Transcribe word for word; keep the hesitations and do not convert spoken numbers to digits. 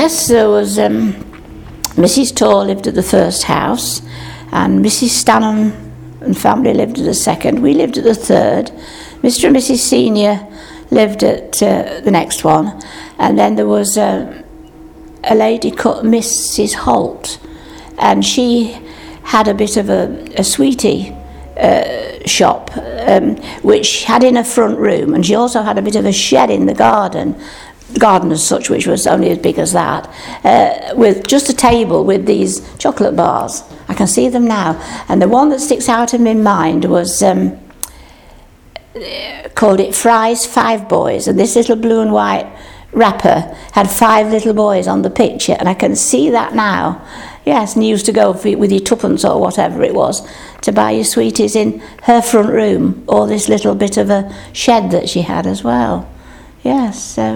Yes, there was um, Missus Torr lived at the first house, and Missus Stanham and family lived at the second. We lived at the third. Mister and Missus Senior lived at uh, the next one, and then there was uh, a lady called Missus Holt, and she had a bit of a, a sweetie uh, shop, um, which had in her front room, and she also had a bit of a shed in the garden, garden as such, which was only as big as that, uh, with just a table with these chocolate bars. I can see them now, and the one that sticks out in my mind was um, called it Fry's Five Boys, and this little blue and white wrapper had five little boys on the picture, and I can see that now. Yes, and you used to go for, with your tuppence or whatever it was to buy your sweeties in her front room, or this little bit of a shed that she had as well. Yes, so